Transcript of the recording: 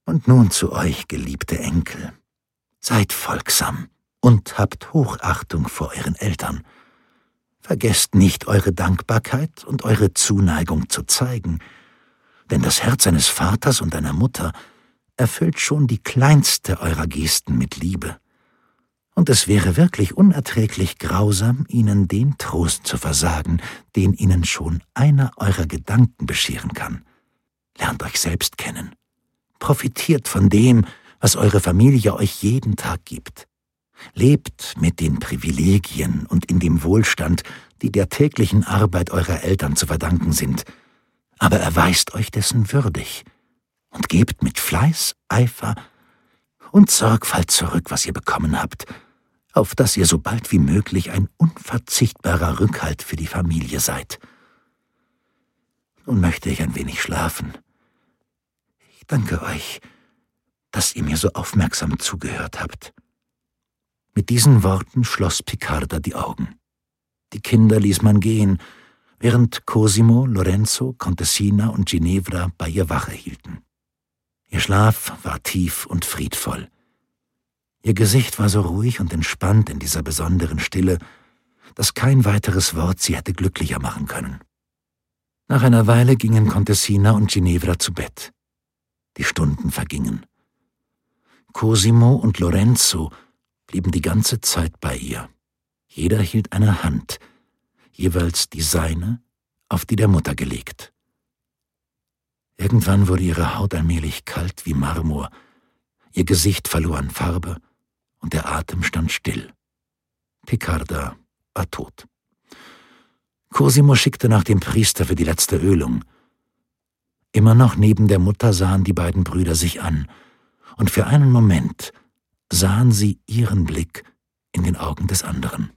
Und nun zu euch, geliebte Enkel. Seid folgsam und habt Hochachtung vor euren Eltern. Vergesst nicht, eure Dankbarkeit und eure Zuneigung zu zeigen, denn das Herz eines Vaters und einer Mutter erfüllt schon die kleinste eurer Gesten mit Liebe. Und es wäre wirklich unerträglich grausam, ihnen den Trost zu versagen, den ihnen schon einer eurer Gedanken bescheren kann. Lernt euch selbst kennen. Profitiert von dem, was eure Familie euch jeden Tag gibt. Lebt mit den Privilegien und in dem Wohlstand, die der täglichen Arbeit eurer Eltern zu verdanken sind, aber erweist euch dessen würdig und gebt mit Fleiß, Eifer und Sorgfalt zurück, was ihr bekommen habt, auf dass ihr so bald wie möglich ein unverzichtbarer Rückhalt für die Familie seid. Nun möchte ich ein wenig schlafen. Ich danke euch, dass ihr mir so aufmerksam zugehört habt. Mit diesen Worten schloss Picarda die Augen. Die Kinder ließ man gehen, während Cosimo, Lorenzo, Contessina und Ginevra bei ihr Wache hielten. Ihr Schlaf war tief und friedvoll. Ihr Gesicht war so ruhig und entspannt in dieser besonderen Stille, dass kein weiteres Wort sie hätte glücklicher machen können. Nach einer Weile gingen Contessina und Ginevra zu Bett. Die Stunden vergingen. Cosimo und Lorenzo blieben die ganze Zeit bei ihr. Jeder hielt eine Hand, jeweils die seine, auf die der Mutter gelegt. Irgendwann wurde ihre Haut allmählich kalt wie Marmor, ihr Gesicht verlor an Farbe und der Atem stand still. Picarda war tot. Cosimo schickte nach dem Priester für die letzte Ölung. Immer noch neben der Mutter sahen die beiden Brüder sich an, und für einen Moment sahen sie ihren Blick in den Augen des anderen.